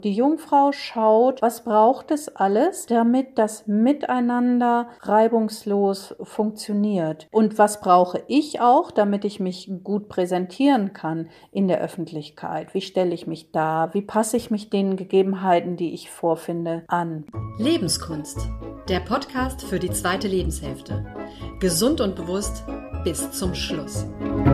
Die Jungfrau schaut, was braucht es alles, damit das Miteinander reibungslos funktioniert. Und was brauche ich auch, damit ich mich gut präsentieren kann in der Öffentlichkeit? Wie stelle ich mich dar? Wie passe ich mich den Gegebenheiten, die ich vorfinde, an? Lebenskunst, der Podcast für die zweite Lebenshälfte. Gesund und bewusst bis zum Schluss.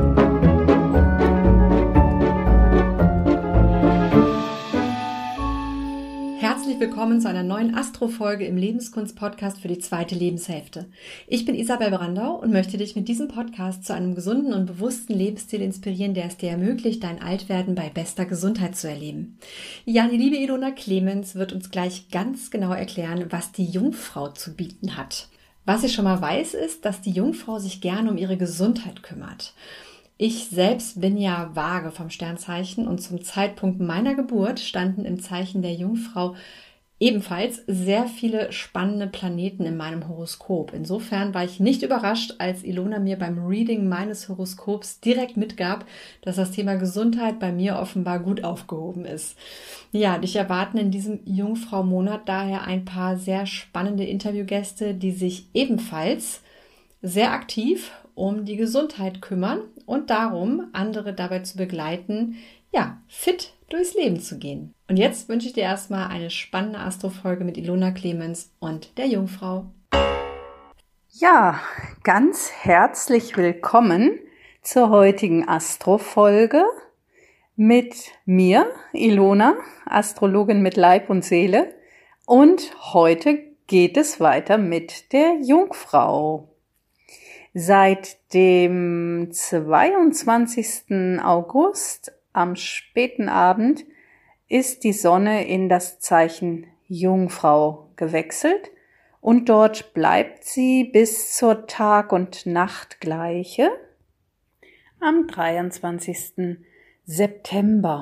Herzlich willkommen zu einer neuen Astro-Folge im Lebenskunst-Podcast für die zweite Lebenshälfte. Ich bin Isabel Brandau und möchte dich mit diesem Podcast zu einem gesunden und bewussten Lebensstil inspirieren, der es dir ermöglicht, dein Altwerden bei bester Gesundheit zu erleben. Ja, die liebe Ilona Clemens wird uns gleich ganz genau erklären, was die Jungfrau zu bieten hat. Was ich schon mal weiß, ist, dass die Jungfrau sich gerne um ihre Gesundheit kümmert. Ich selbst bin ja Waage vom Sternzeichen und zum Zeitpunkt meiner Geburt standen im Zeichen der Jungfrau ebenfalls sehr viele spannende Planeten in meinem Horoskop. Insofern war ich nicht überrascht, als Ilona mir beim Reading meines Horoskops direkt mitgab, dass das Thema Gesundheit bei mir offenbar gut aufgehoben ist. Ja, dich erwarten in diesem Jungfrau-Monat daher ein paar sehr spannende Interviewgäste, die sich ebenfalls sehr aktiv um die Gesundheit kümmern und darum, andere dabei zu begleiten, ja, fit durchs Leben zu gehen. Und jetzt wünsche ich dir erstmal eine spannende Astro-Folge mit Ilona Clemens und der Jungfrau. Ja, ganz herzlich willkommen zur heutigen Astro-Folge mit mir, Ilona, Astrologin mit Leib und Seele. Und heute geht es weiter mit der Jungfrau. Seit dem 22. August am späten Abend ist die Sonne in das Zeichen Jungfrau gewechselt und dort bleibt sie bis zur Tag- und Nachtgleiche am 23. September.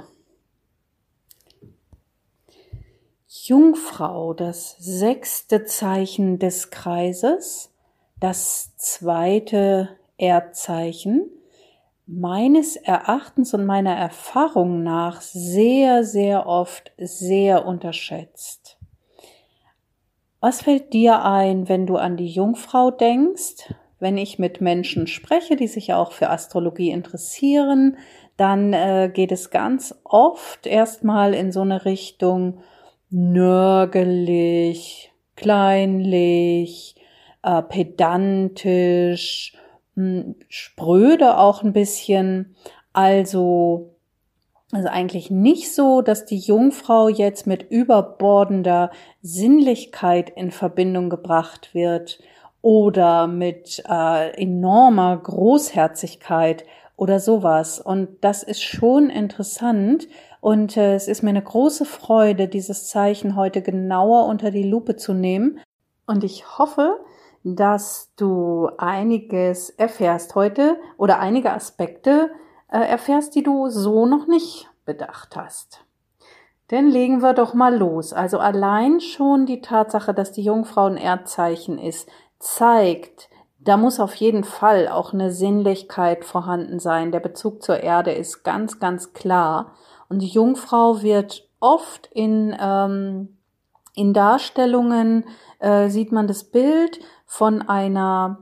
Jungfrau, das 6. Zeichen des Kreises, das 2. Erdzeichen, meines Erachtens und meiner Erfahrung nach sehr, sehr oft sehr unterschätzt. Was fällt dir ein, wenn du an die Jungfrau denkst? Wenn ich mit Menschen spreche, die sich auch für Astrologie interessieren, dann geht es ganz oft erstmal in so eine Richtung nörgelig, kleinlich, pedantisch, spröde auch ein bisschen. Also eigentlich nicht so, dass die Jungfrau jetzt mit überbordender Sinnlichkeit in Verbindung gebracht wird oder mit enormer Großherzigkeit oder sowas. Und das ist schon interessant. Und es ist mir eine große Freude, dieses Zeichen heute genauer unter die Lupe zu nehmen. Und ich hoffe, dass du einiges erfährst heute oder einige Aspekte erfährst, die du so noch nicht bedacht hast. Dann legen wir doch mal los. Also allein schon die Tatsache, dass die Jungfrau ein Erdzeichen ist, zeigt, da muss auf jeden Fall auch eine Sinnlichkeit vorhanden sein. Der Bezug zur Erde ist ganz, ganz klar. Und die Jungfrau wird oft in Darstellungen, sieht man das Bild von einer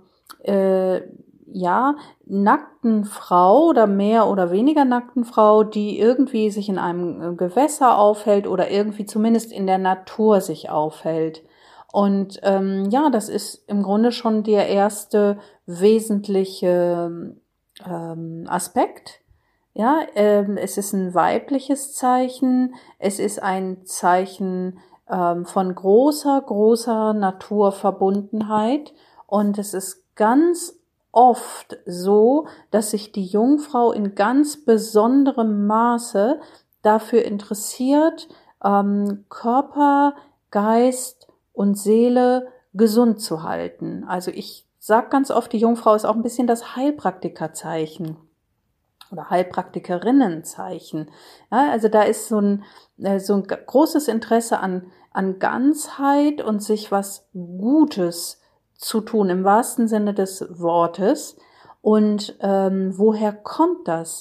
nackten Frau oder mehr oder weniger nackten Frau, die irgendwie sich in einem Gewässer aufhält oder irgendwie zumindest in der Natur sich aufhält. Und das ist im Grunde schon der erste wesentliche Aspekt. Ja, es ist ein weibliches Zeichen, es ist ein Zeichen von großer Naturverbundenheit und es ist ganz oft so, dass sich die Jungfrau in ganz besonderem Maße dafür interessiert, Körper, Geist und Seele gesund zu halten. Also ich sage ganz oft, die Jungfrau ist auch ein bisschen das Heilpraktikerzeichen oder Heilpraktikerinnenzeichen. Ja, also da ist so ein großes Interesse an Ganzheit und sich was Gutes zu tun, im wahrsten Sinne des Wortes. Und woher kommt das?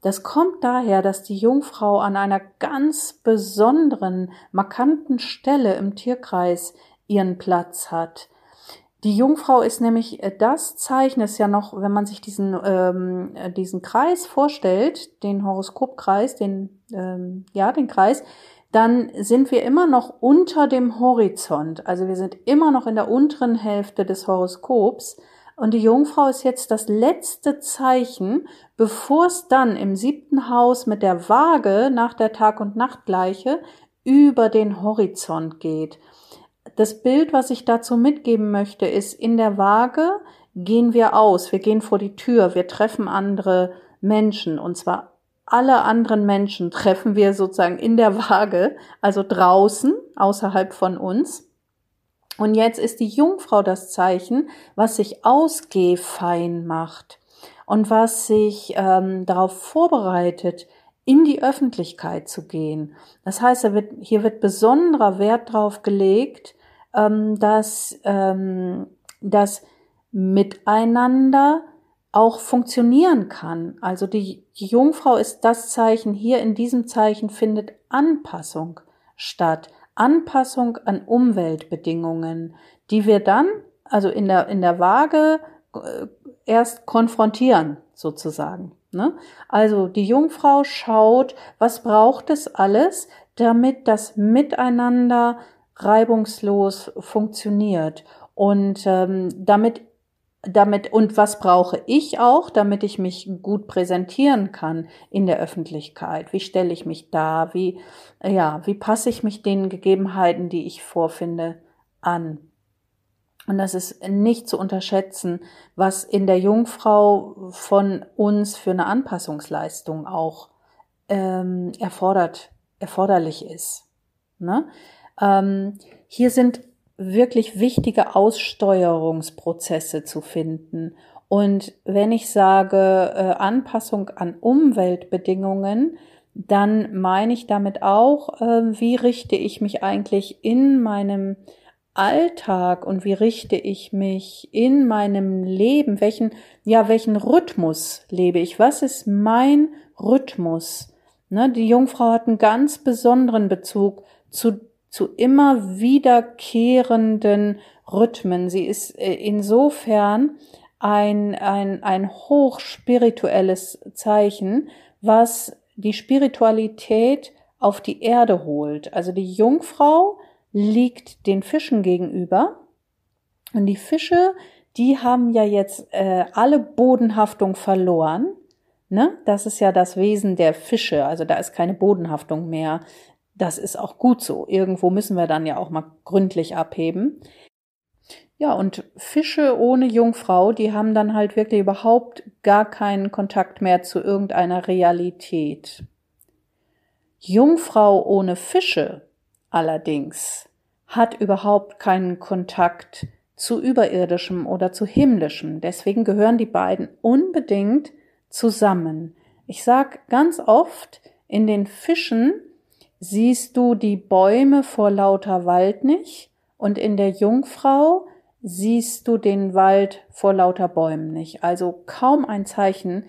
Das kommt daher, dass die Jungfrau an einer ganz besonderen, markanten Stelle im Tierkreis ihren Platz hat. Die Jungfrau ist nämlich das Zeichen, ist ja noch, wenn man sich diesen Kreis vorstellt, den Horoskopkreis, den Kreis, dann sind wir immer noch unter dem Horizont. Also wir sind immer noch in der unteren Hälfte des Horoskops. Und die Jungfrau ist jetzt das letzte Zeichen, bevor es dann im 7. Haus mit der Waage nach der Tag- und Nachtgleiche über den Horizont geht. Das Bild, was ich dazu mitgeben möchte, ist, in der Waage gehen wir aus, wir gehen vor die Tür, wir treffen andere Menschen, und zwar alle anderen Menschen treffen wir sozusagen in der Waage, also draußen, außerhalb von uns. Und jetzt ist die Jungfrau das Zeichen, was sich ausgehfein macht und was sich darauf vorbereitet, in die Öffentlichkeit zu gehen. Das heißt, hier wird besonderer Wert drauf gelegt, dass das Miteinander auch funktionieren kann. Also die Jungfrau ist das Zeichen, hier in diesem Zeichen findet Anpassung statt. Anpassung an Umweltbedingungen, die wir dann, also in der Waage, erst konfrontieren, sozusagen. Ne? Also die Jungfrau schaut, was braucht es alles, damit das Miteinander reibungslos funktioniert. Und und was brauche ich auch, damit ich mich gut präsentieren kann in der Öffentlichkeit? Wie stelle ich mich dar? Wie passe ich mich den Gegebenheiten, die ich vorfinde, an? Und das ist nicht zu unterschätzen, was in der Jungfrau von uns für eine Anpassungsleistung auch erforderlich ist. Ne? Hier sind wirklich wichtige Aussteuerungsprozesse zu finden. Und wenn ich sage Anpassung an Umweltbedingungen, dann meine ich damit auch, wie richte ich mich eigentlich in meinem Alltag und wie richte ich mich in meinem Leben, welchen Rhythmus lebe ich? Was ist mein Rhythmus? Ne, die Jungfrau hat einen ganz besonderen Bezug zu immer wiederkehrenden Rhythmen. Sie ist insofern ein hochspirituelles Zeichen, was die Spiritualität auf die Erde holt. Also die Jungfrau liegt den Fischen gegenüber und die Fische, die haben ja jetzt alle Bodenhaftung verloren. Ne? Das ist ja das Wesen der Fische, also da ist keine Bodenhaftung mehr. Das ist auch gut so. Irgendwo müssen wir dann ja auch mal gründlich abheben. Ja, und Fische ohne Jungfrau, die haben dann halt wirklich überhaupt gar keinen Kontakt mehr zu irgendeiner Realität. Jungfrau ohne Fische allerdings hat überhaupt keinen Kontakt zu Überirdischem oder zu Himmlischem. Deswegen gehören die beiden unbedingt zusammen. Ich sag ganz oft, in den Fischen siehst du die Bäume vor lauter Wald nicht und in der Jungfrau siehst du den Wald vor lauter Bäumen nicht. Also kaum ein Zeichen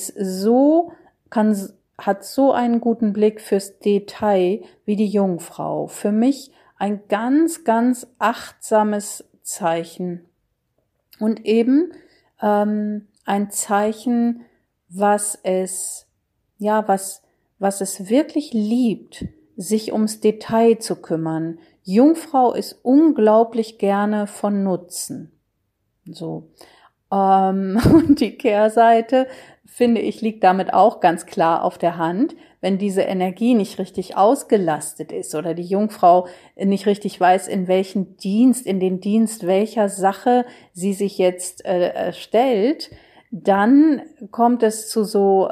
hat so einen guten Blick fürs Detail wie die Jungfrau. Für mich ein ganz, ganz achtsames Zeichen und eben ein Zeichen, was es wirklich liebt, sich ums Detail zu kümmern. Jungfrau ist unglaublich gerne von Nutzen. So. Und die Kehrseite, finde ich, liegt damit auch ganz klar auf der Hand. Wenn diese Energie nicht richtig ausgelastet ist oder die Jungfrau nicht richtig weiß, in den Dienst welcher Sache sie sich jetzt stellt, dann kommt es zu so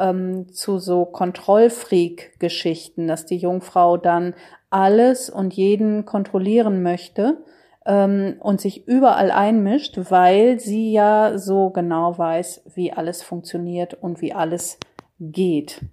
Kontrollfreak-Geschichten, dass die Jungfrau dann alles und jeden kontrollieren möchte und sich überall einmischt, weil sie ja so genau weiß, wie alles funktioniert und wie alles geht.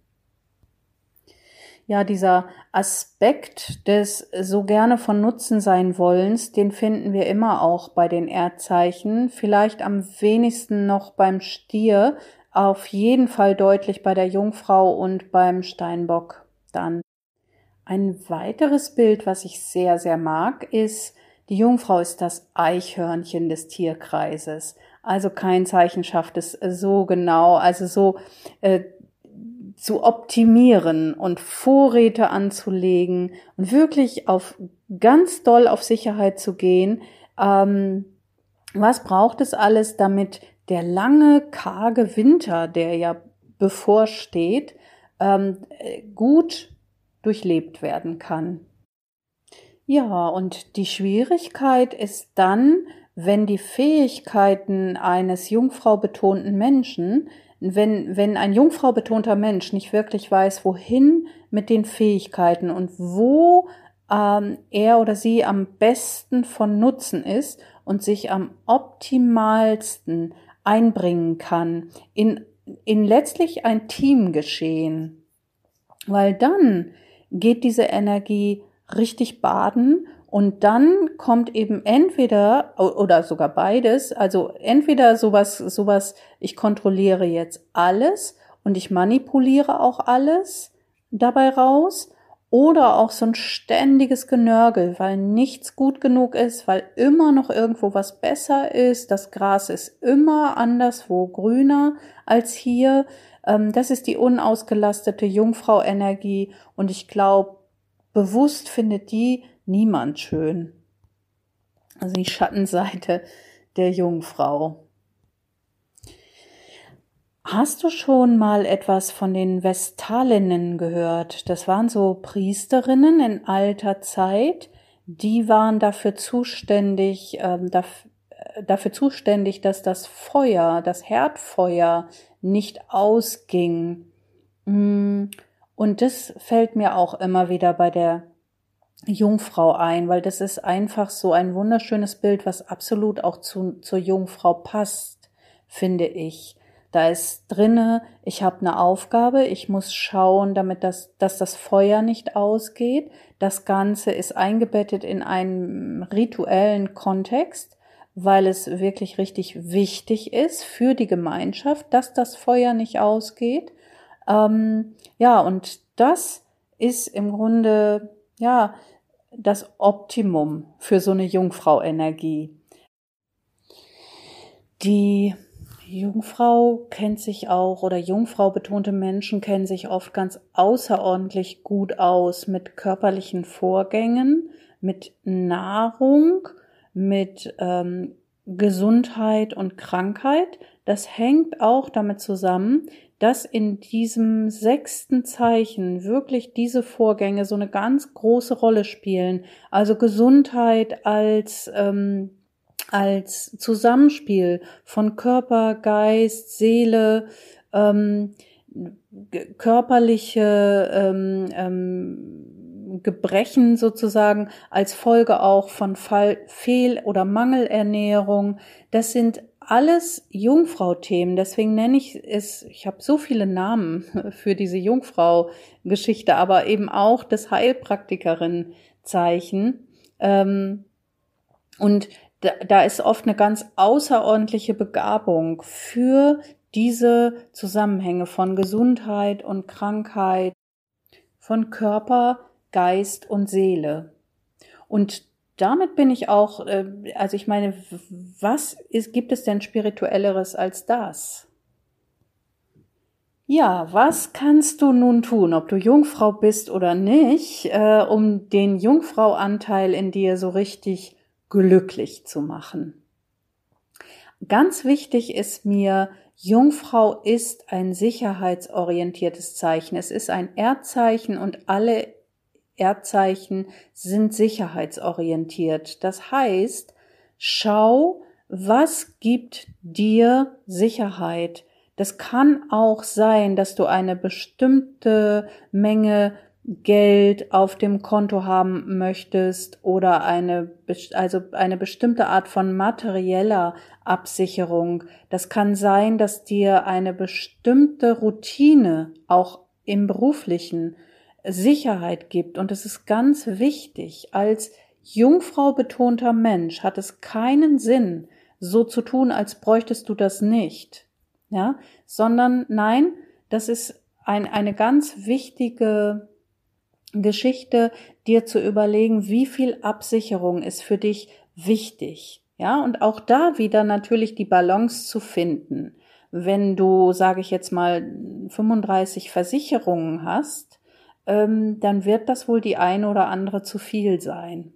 Ja, dieser Aspekt des so gerne von Nutzen sein Wollens, den finden wir immer auch bei den Erdzeichen, vielleicht am wenigsten noch beim Stier, auf jeden Fall deutlich bei der Jungfrau und beim Steinbock dann. Ein weiteres Bild, was ich sehr, sehr mag, ist, die Jungfrau ist das Eichhörnchen des Tierkreises. Also kein Zeichen schafft es so genau, also so zu optimieren und Vorräte anzulegen und wirklich ganz doll auf Sicherheit zu gehen. Was braucht es alles, damit der lange, karge Winter, der ja bevorsteht, gut durchlebt werden kann? Ja, und die Schwierigkeit ist dann, wenn die Fähigkeiten eines jungfrau-betonten Menschen, wenn ein jungfrau betonter Mensch nicht wirklich weiß, wohin mit den Fähigkeiten und wo er oder sie am besten von Nutzen ist und sich am optimalsten einbringen kann in letztlich ein Teamgeschehen. Weil dann geht diese Energie richtig baden und dann kommt eben entweder oder sogar beides, also entweder sowas, ich kontrolliere jetzt alles und ich manipuliere auch alles dabei raus, oder auch so ein ständiges Genörgel, weil nichts gut genug ist, weil immer noch irgendwo was besser ist, das Gras ist immer anderswo grüner als hier. Das ist die unausgelastete Jungfrau-Energie und ich glaube, bewusst findet die niemand schön. Also die Schattenseite der Jungfrau. Hast du schon mal etwas von den Vestalinnen gehört? Das waren so Priesterinnen in alter Zeit, die waren dafür zuständig, dass das Feuer, das Herdfeuer nicht ausging. Und das fällt mir auch immer wieder bei der Jungfrau ein, weil das ist einfach so ein wunderschönes Bild, was absolut auch zur Jungfrau passt, finde ich. Da ist drinne, ich habe eine Aufgabe, ich muss schauen, dass das Feuer nicht ausgeht. Das Ganze ist eingebettet in einen rituellen Kontext, weil es wirklich richtig wichtig ist für die Gemeinschaft, dass das Feuer nicht ausgeht. Ja, und das ist im Grunde, ja, das Optimum für so eine Jungfrau-Energie. Die Jungfrau kennt sich auch, oder Jungfrau betonte Menschen kennen sich oft ganz außerordentlich gut aus mit körperlichen Vorgängen, mit Nahrung, mit Gesundheit und Krankheit. Das hängt auch damit zusammen, dass in diesem 6. Zeichen wirklich diese Vorgänge so eine ganz große Rolle spielen. Also Gesundheit als Zusammenspiel von Körper, Geist, Seele, körperliche Gebrechen sozusagen als Folge auch von Fehl- oder Mangelernährung. Das sind alles Jungfrau-Themen. Deswegen nenne ich es, ich habe so viele Namen für diese Jungfrau-Geschichte, aber eben auch das Heilpraktikerin-Zeichen. Und da ist oft eine ganz außerordentliche Begabung für diese Zusammenhänge von Gesundheit und Krankheit, von Körper, Geist und Seele. Und damit bin ich auch, also ich meine, gibt es denn Spirituelleres als das? Ja, was kannst du nun tun, ob du Jungfrau bist oder nicht, um den Jungfrauanteil in dir so richtig glücklich zu machen? Ganz wichtig ist mir, Jungfrau ist ein sicherheitsorientiertes Zeichen. Es ist ein Erdzeichen und alle Erdzeichen sind sicherheitsorientiert. Das heißt, schau, was gibt dir Sicherheit? Das kann auch sein, dass du eine bestimmte Menge Geld auf dem Konto haben möchtest oder eine bestimmte Art von materieller Absicherung. Das kann sein, dass dir eine bestimmte Routine auch im Beruflichen Sicherheit gibt. Und es ist ganz wichtig, als Jungfrau betonter Mensch hat es keinen Sinn, so zu tun, als bräuchtest du das nicht. ja, sondern nein, das ist eine ganz wichtige Geschichte, dir zu überlegen, wie viel Absicherung ist für dich wichtig, ja, und auch da wieder natürlich die Balance zu finden. Wenn du, sage ich jetzt mal, 35 Versicherungen hast, dann wird das wohl die eine oder andere zu viel sein.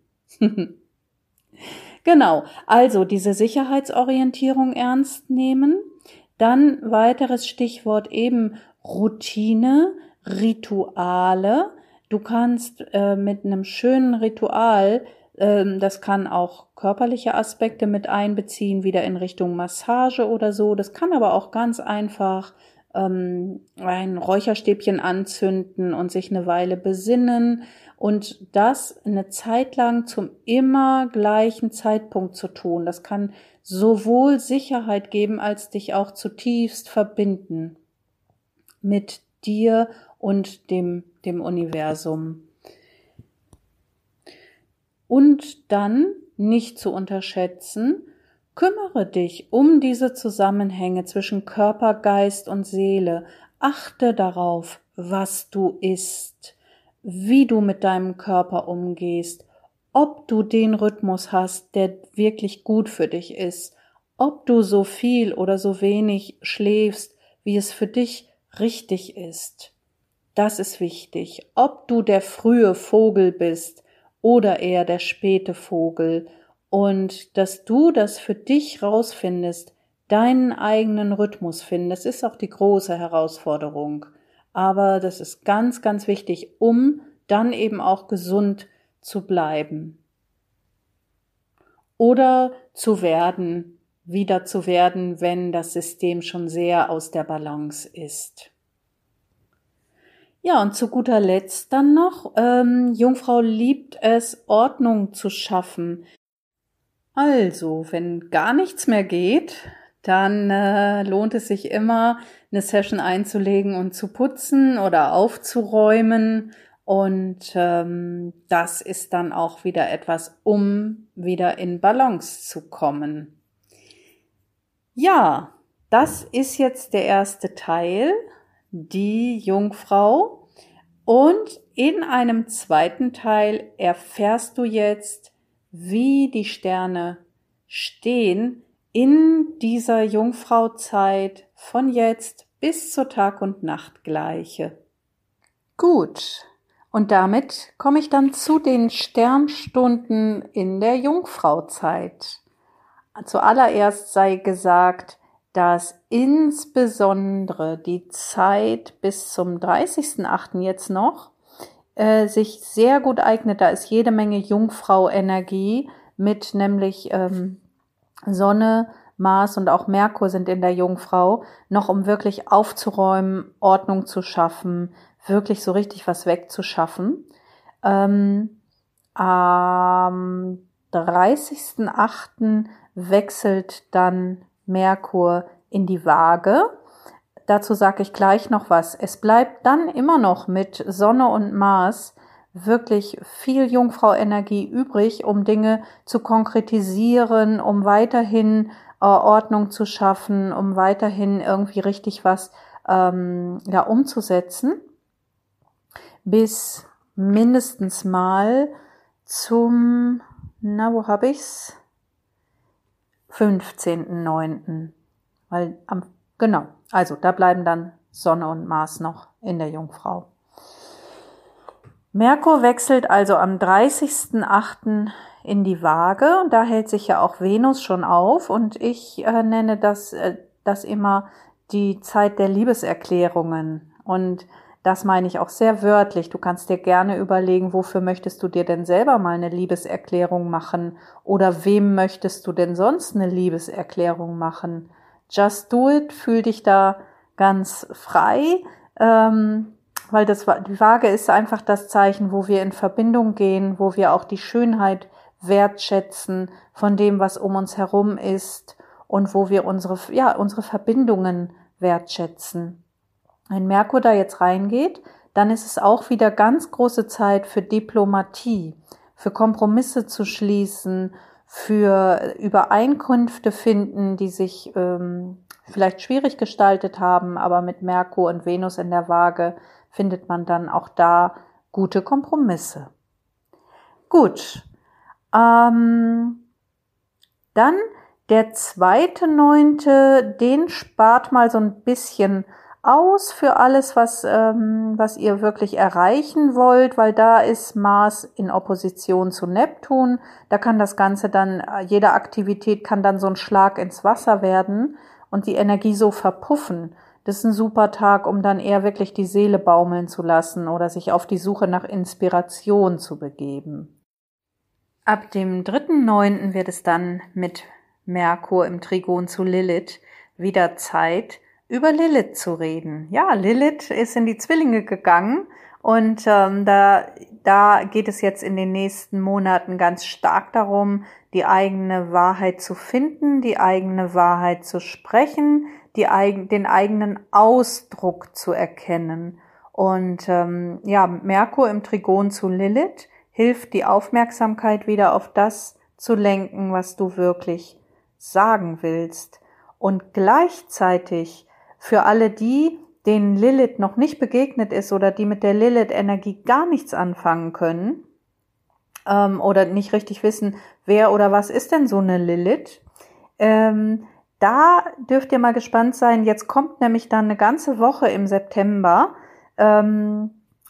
Genau, also diese Sicherheitsorientierung ernst nehmen. Dann weiteres Stichwort eben Routine, Rituale. Du kannst mit einem schönen Ritual, das kann auch körperliche Aspekte mit einbeziehen, wieder in Richtung Massage oder so. Das kann aber auch ganz einfach ein Räucherstäbchen anzünden und sich eine Weile besinnen und das eine Zeit lang zum immer gleichen Zeitpunkt zu tun. Das kann sowohl Sicherheit geben, als dich auch zutiefst verbinden mit dir und dem Universum. Und dann, nicht zu unterschätzen, kümmere dich um diese Zusammenhänge zwischen Körper, Geist und Seele. Achte darauf, was du isst, wie du mit deinem Körper umgehst, ob du den Rhythmus hast, der wirklich gut für dich ist, ob du so viel oder so wenig schläfst, wie es für dich richtig ist. Das ist wichtig. Ob du der frühe Vogel bist oder eher der späte Vogel, und dass du das für dich rausfindest, deinen eigenen Rhythmus findest, ist auch die große Herausforderung. Aber das ist ganz, ganz wichtig, um dann eben auch gesund zu bleiben. Oder wieder zu werden, wenn das System schon sehr aus der Balance ist. Ja, und zu guter Letzt dann noch, Jungfrau liebt es, Ordnung zu schaffen. Also, wenn gar nichts mehr geht, dann lohnt es sich immer, eine Session einzulegen und zu putzen oder aufzuräumen. Und das ist dann auch wieder etwas, um wieder in Balance zu kommen. Ja, das ist jetzt der erste Teil, die Jungfrau. Und in einem zweiten Teil erfährst du jetzt, wie die Sterne stehen in dieser Jungfrauzeit von jetzt bis zur Tag- und Nachtgleiche. Gut, und damit komme ich dann zu den Sternstunden in der Jungfrauzeit. Zuallererst sei gesagt, dass insbesondere die Zeit bis zum 30.08. jetzt noch sich sehr gut eignet. Da ist jede Menge Jungfrau-Energie mit, nämlich Sonne, Mars und auch Merkur sind in der Jungfrau, noch um wirklich aufzuräumen, Ordnung zu schaffen, wirklich so richtig was wegzuschaffen. Am 30.08. wechselt dann Merkur in die Waage. Dazu sage ich gleich noch was. Es bleibt dann immer noch mit Sonne und Mars wirklich viel Jungfrau-Energie übrig, um Dinge zu konkretisieren, um weiterhin Ordnung zu schaffen, um weiterhin irgendwie richtig was umzusetzen. Bis mindestens mal zum, 15.09. Genau, also da bleiben dann Sonne und Mars noch in der Jungfrau. Merkur wechselt also am 30.08. in die Waage und da hält sich ja auch Venus schon auf und ich nenne das immer die Zeit der Liebeserklärungen und das meine ich auch sehr wörtlich. Du kannst dir gerne überlegen, wofür möchtest du dir denn selber mal eine Liebeserklärung machen oder wem möchtest du denn sonst eine Liebeserklärung machen? Just do it, fühl dich da ganz frei, weil die Waage ist einfach das Zeichen, wo wir in Verbindung gehen, wo wir auch die Schönheit wertschätzen von dem, was um uns herum ist und wo wir unsere Verbindungen wertschätzen. Wenn Merkur da jetzt reingeht, dann ist es auch wieder ganz große Zeit für Diplomatie, für Kompromisse zu schließen, für Übereinkünfte finden, die sich vielleicht schwierig gestaltet haben, aber mit Merkur und Venus in der Waage findet man dann auch da gute Kompromisse. Gut, dann der 2.9., den spart mal so ein bisschen aus für alles, was ihr wirklich erreichen wollt, weil da ist Mars in Opposition zu Neptun. Da kann das Ganze dann, jede Aktivität kann dann so ein Schlag ins Wasser werden und die Energie so verpuffen. Das ist ein super Tag, um dann eher wirklich die Seele baumeln zu lassen oder sich auf die Suche nach Inspiration zu begeben. Ab dem 3.9. wird es dann mit Merkur im Trigon zu Lilith wieder Zeit, über Lilith zu reden. Ja, Lilith ist in die Zwillinge gegangen und da geht es jetzt in den nächsten Monaten ganz stark darum, die eigene Wahrheit zu finden, die eigene Wahrheit zu sprechen, den eigenen Ausdruck zu erkennen. Und Merkur im Trigon zu Lilith hilft, die Aufmerksamkeit wieder auf das zu lenken, was du wirklich sagen willst. Und gleichzeitig für alle die, denen Lilith noch nicht begegnet ist oder die mit der Lilith-Energie gar nichts anfangen können oder nicht richtig wissen, wer oder was ist denn so eine Lilith, da dürft ihr mal gespannt sein. Jetzt kommt nämlich dann eine ganze Woche im September vom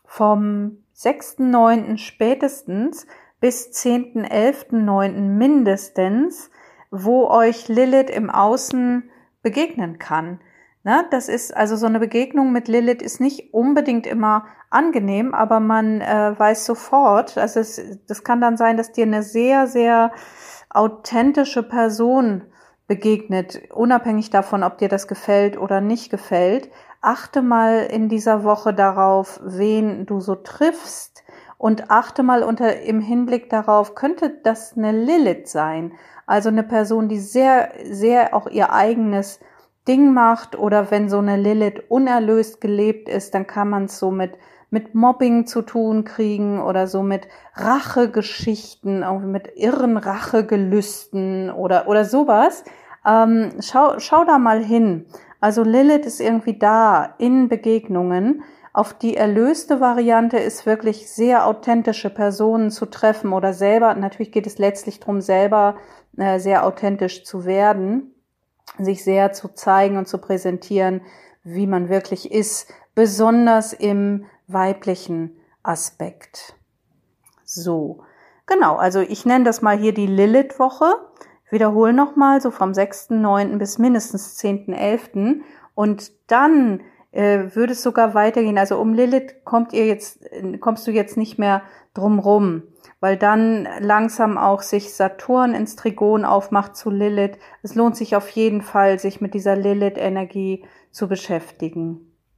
6.9. spätestens bis 10.11.9. mindestens, wo euch Lilith im Außen begegnen kann. Na, das ist also so eine Begegnung mit Lilith ist nicht unbedingt immer angenehm, aber man weiß sofort, also das kann dann sein, dass dir eine sehr, sehr authentische Person begegnet, unabhängig davon, ob dir das gefällt oder nicht gefällt. Achte mal in dieser Woche darauf, wen du so triffst und achte mal im Hinblick darauf, könnte das eine Lilith sein? Also eine Person, die sehr, sehr auch ihr eigenes Ding macht, oder wenn so eine Lilith unerlöst gelebt ist, dann kann man es so mit Mobbing zu tun kriegen oder so mit Rachegeschichten, auch mit irren Rachegelüsten oder sowas. Schau da mal hin. Also Lilith ist irgendwie da in Begegnungen. Auf die erlöste Variante ist wirklich sehr authentische Personen zu treffen oder selber, natürlich geht es letztlich darum, selber sehr authentisch zu werden, sich sehr zu zeigen und zu präsentieren, wie man wirklich ist, besonders im weiblichen Aspekt. So, genau, also ich nenne das mal hier die Lilith-Woche. Wiederhole nochmal, so vom 6.9. bis mindestens 10.11. Und dann würde es sogar weitergehen. Also um Lilith kommst du jetzt nicht mehr drum rum, weil dann langsam auch sich Saturn ins Trigon aufmacht zu Lilith. Es lohnt sich auf jeden Fall, sich mit dieser Lilith-Energie zu beschäftigen.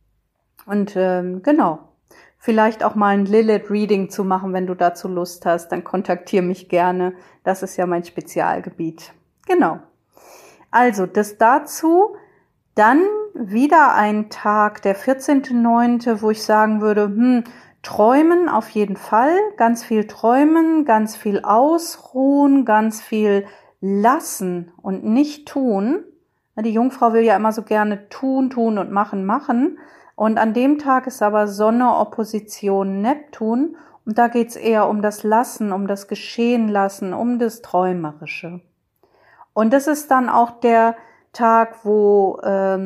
Und genau, vielleicht auch mal ein Lilith-Reading zu machen, wenn du dazu Lust hast, dann kontaktiere mich gerne. Das ist ja mein Spezialgebiet. Genau. Also das dazu. Dann wieder ein Tag, der 14.9., wo ich sagen würde, träumen auf jeden Fall, ganz viel träumen, ganz viel ausruhen, ganz viel lassen und nicht tun. Die Jungfrau will ja immer so gerne tun und machen. Und an dem Tag ist aber Sonne Opposition Neptun und da geht's eher um das Lassen, um das Geschehen lassen, um das Träumerische. Und das ist dann auch der Tag, wo,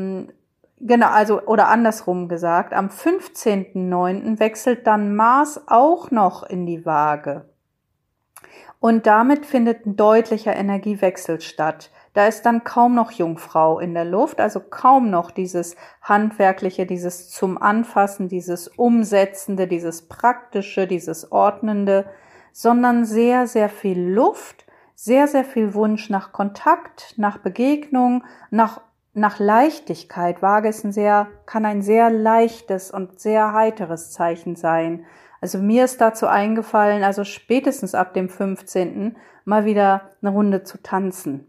oder andersrum gesagt, am 15.9. wechselt dann Mars auch noch in die Waage. Und damit findet ein deutlicher Energiewechsel statt. Da ist dann kaum noch Jungfrau in der Luft, also kaum noch dieses Handwerkliche, dieses zum Anfassen, dieses Umsetzende, dieses Praktische, dieses Ordnende, sondern sehr, sehr viel Luft, sehr, sehr viel Wunsch nach Kontakt, nach Begegnung, nach Leichtigkeit. Waage ist kann ein sehr leichtes und sehr heiteres Zeichen sein. Also mir ist dazu eingefallen, also spätestens ab dem 15. mal wieder eine Runde zu tanzen.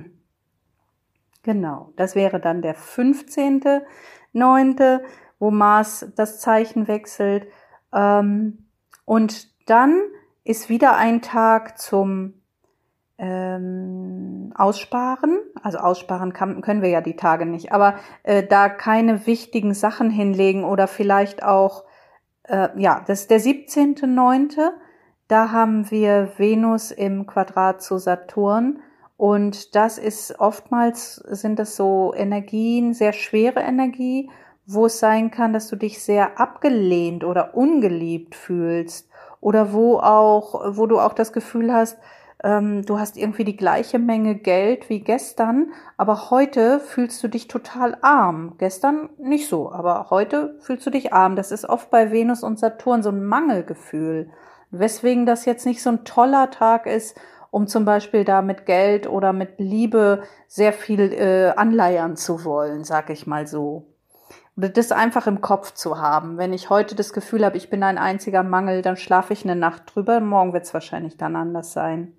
Genau, das wäre dann der 15.9., wo Mars das Zeichen wechselt. Und dann ist wieder ein Tag zum aussparen. Also aussparen können wir ja die Tage nicht, aber da keine wichtigen Sachen hinlegen oder vielleicht auch, das ist der 17.9., da haben wir Venus im Quadrat zu Saturn und das ist oftmals, sind das so Energien, sehr schwere Energie, wo es sein kann, dass du dich sehr abgelehnt oder ungeliebt fühlst oder wo du auch das Gefühl hast, du hast irgendwie die gleiche Menge Geld wie gestern, aber heute fühlst du dich total arm. Gestern nicht so, aber heute fühlst du dich arm. Das ist oft bei Venus und Saturn so ein Mangelgefühl. Weswegen das jetzt nicht so ein toller Tag ist, um zum Beispiel da mit Geld oder mit Liebe sehr viel anleiern zu wollen, sag ich mal so. Oder das einfach im Kopf zu haben. Wenn ich heute das Gefühl habe, ich bin ein einziger Mangel, dann schlafe ich eine Nacht drüber. Morgen wird es wahrscheinlich dann anders sein.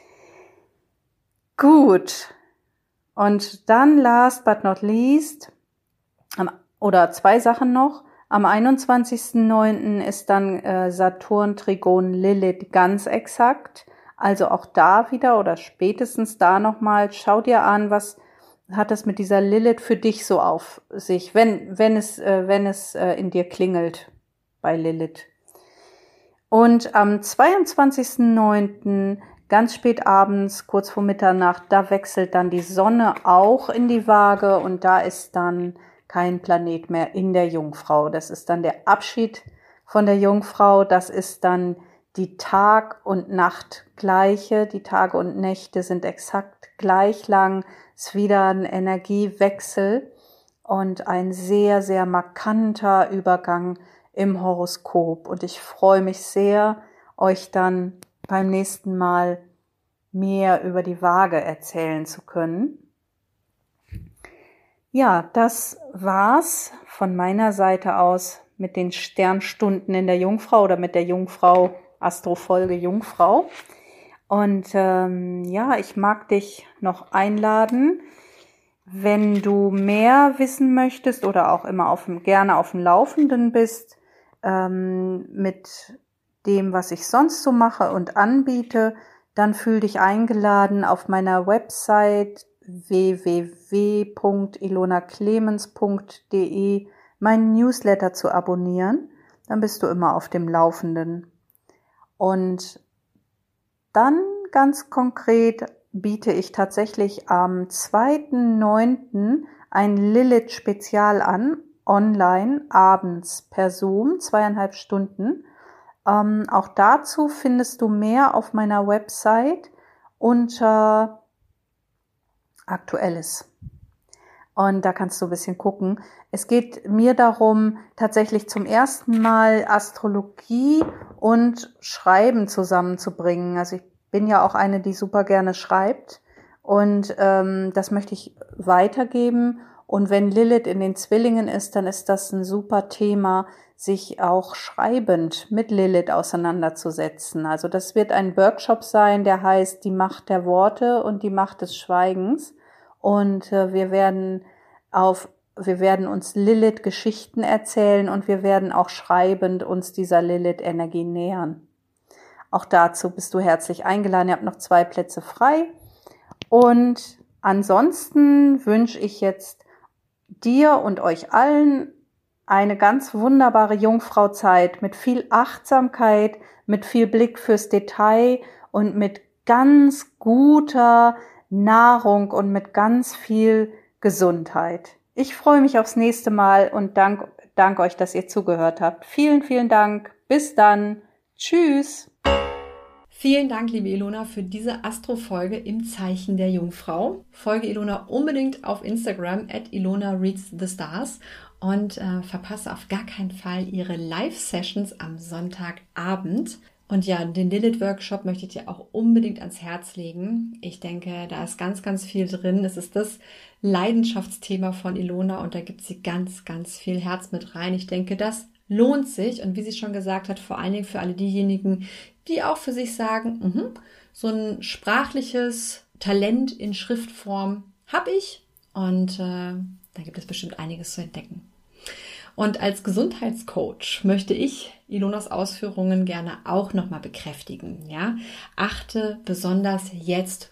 Gut. Und dann last but not least, oder 2 Sachen noch. Am 21.09. ist dann Saturn Trigon Lilith ganz exakt. Also auch da wieder oder spätestens da nochmal, schau dir an, was hat das mit dieser Lilith für dich so auf sich, wenn es in dir klingelt bei Lilith. Und am 22.09. ganz spät abends, kurz vor Mitternacht, da wechselt dann die Sonne auch in die Waage und da ist dann kein Planet mehr in der Jungfrau. Das ist dann der Abschied von der Jungfrau. Das ist dann die Tag- und Nachtgleiche. Die Tage und Nächte sind exakt gleich lang. Ist wieder ein Energiewechsel und ein sehr, sehr markanter Übergang im Horoskop. Und ich freue mich sehr, euch dann beim nächsten Mal mehr über die Waage erzählen zu können. Ja, das war's von meiner Seite aus mit den Sternstunden in der Jungfrau oder mit der Jungfrau, Astrofolge Jungfrau. Und ich mag dich noch einladen, wenn du mehr wissen möchtest oder auch immer gerne auf dem Laufenden bist mit dem, was ich sonst so mache und anbiete, dann fühl dich eingeladen, auf meiner Website www.ilonaclemens.de meinen Newsletter zu abonnieren. Dann bist du immer auf dem Laufenden. Und dann ganz konkret biete ich tatsächlich am 2.9. ein Lilith-Spezial an, online, abends per Zoom, 2,5 Stunden. Auch dazu findest du mehr auf meiner Website unter Aktuelles. Und da kannst du ein bisschen gucken. Es geht mir darum, tatsächlich zum ersten Mal Astrologie und Schreiben zusammenzubringen. Also ich bin ja auch eine, die super gerne schreibt. Und das möchte ich weitergeben. Und wenn Lilith in den Zwillingen ist, dann ist das ein super Thema, sich auch schreibend mit Lilith auseinanderzusetzen. Also das wird ein Workshop sein, der heißt Die Macht der Worte und die Macht des Schweigens. Und wir werden uns Lilith-Geschichten erzählen und wir werden auch schreibend uns dieser Lilith-Energie nähern. Auch dazu bist du herzlich eingeladen. Ihr habt noch 2 Plätze frei. Und ansonsten wünsche ich jetzt dir und euch allen eine ganz wunderbare Jungfrauzeit mit viel Achtsamkeit, mit viel Blick fürs Detail und mit ganz guter Nahrung und mit ganz viel Gesundheit. Ich freue mich aufs nächste Mal und danke euch, dass ihr zugehört habt. Vielen, vielen Dank. Bis dann. Tschüss. Vielen Dank, liebe Ilona, für diese Astro-Folge im Zeichen der Jungfrau. Folge Ilona unbedingt auf Instagram @IlonaReadsTheStars und verpasse auf gar keinen Fall ihre Live-Sessions am Sonntagabend. Und ja, den Lilith-Workshop möchte ich dir auch unbedingt ans Herz legen. Ich denke, da ist ganz, ganz viel drin. Es ist das Leidenschaftsthema von Ilona und da gibt sie ganz, ganz viel Herz mit rein. Ich denke, das lohnt sich und wie sie schon gesagt hat, vor allen Dingen für alle diejenigen, die auch für sich sagen, so ein sprachliches Talent in Schriftform habe ich und da gibt es bestimmt einiges zu entdecken. Und als Gesundheitscoach möchte ich Ilonas Ausführungen gerne auch nochmal bekräftigen. Ja? Achte besonders jetzt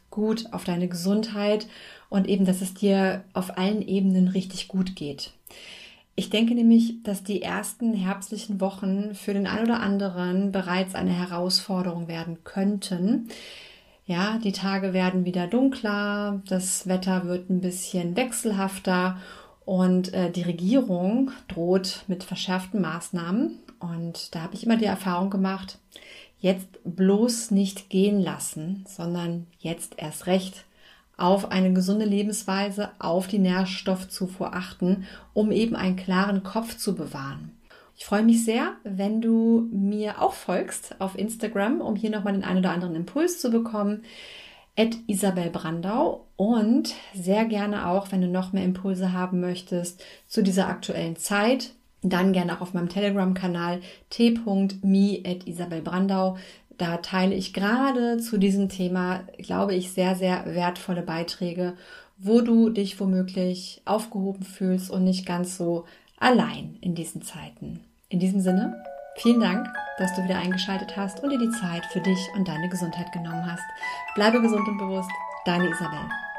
gut auf deine Gesundheit und eben, dass es dir auf allen Ebenen richtig gut geht. Ich denke nämlich, dass die ersten herbstlichen Wochen für den einen oder anderen bereits eine Herausforderung werden könnten. Ja, die Tage werden wieder dunkler, das Wetter wird ein bisschen wechselhafter und die Regierung droht mit verschärften Maßnahmen. Und da habe ich immer die Erfahrung gemacht, jetzt bloß nicht gehen lassen, sondern jetzt erst recht auf eine gesunde Lebensweise, auf die Nährstoffzufuhr achten, um eben einen klaren Kopf zu bewahren. Ich freue mich sehr, wenn du mir auch folgst auf Instagram, um hier nochmal den einen oder anderen Impuls zu bekommen, @isabelbrandau, und sehr gerne auch, wenn du noch mehr Impulse haben möchtest zu dieser aktuellen Zeit, dann gerne auch auf meinem Telegram-Kanal t.me@isabelbrandau. Da teile ich gerade zu diesem Thema, glaube ich, sehr, sehr wertvolle Beiträge, wo du dich womöglich aufgehoben fühlst und nicht ganz so allein in diesen Zeiten. In diesem Sinne, vielen Dank, dass du wieder eingeschaltet hast und dir die Zeit für dich und deine Gesundheit genommen hast. Bleibe gesund und bewusst, deine Isabel.